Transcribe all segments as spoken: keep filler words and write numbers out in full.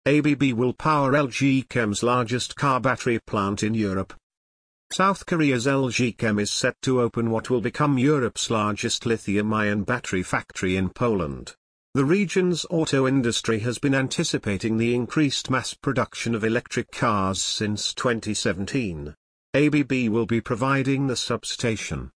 A B B will power L G Chem's largest car battery plant in Europe. South Korea's L G Chem is set to open what will become Europe's largest lithium-ion battery factory in Poland. The region's auto industry has been anticipating the increased mass production of electric cars since twenty seventeen. A B B will be providing the substation.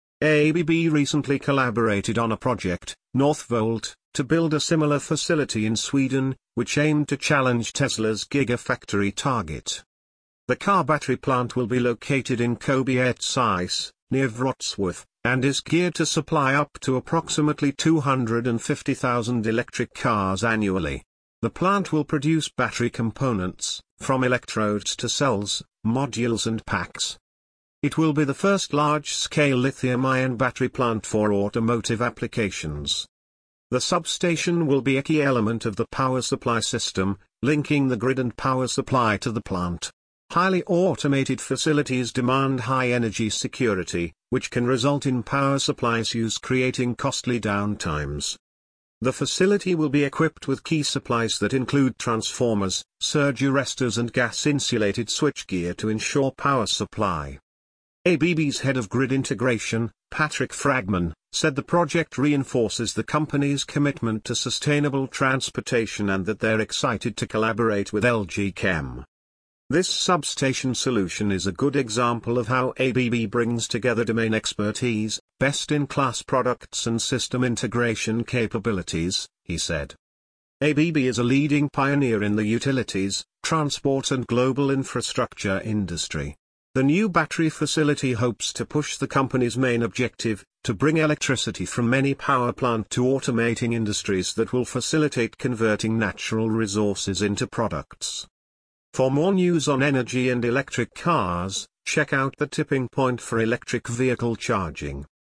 A B B recently collaborated on a project, Northvolt, to build a similar facility in Sweden, which aimed to challenge Tesla's Gigafactory target. The car battery plant will be located in Kobierzyce, near Wrocław, and is geared to supply up to approximately two hundred fifty thousand electric cars annually. The plant will produce battery components, from electrodes to cells, modules and packs. It will be the first large-scale lithium-ion battery plant for automotive applications. The substation will be a key element of the power supply system, linking the grid and power supply to the plant. Highly automated facilities demand high energy security, which can result in power supply issues creating costly downtimes. The facility will be equipped with key supplies that include transformers, surge arresters and gas-insulated switchgear to ensure power supply. A B B's head of grid integration, Patrick Fragman, said the project reinforces the company's commitment to sustainable transportation and that they're excited to collaborate with L G Chem. This substation solution is a good example of how A B B brings together domain expertise, best-in-class products and system integration capabilities, he said. A B B is a leading pioneer in the utilities, transport and global infrastructure industry. The new battery facility hopes to push the company's main objective, to bring electricity from any power plant to automating industries that will facilitate converting natural resources into products. For more news on energy and electric cars, check out the Tipping Point for electric vehicle charging.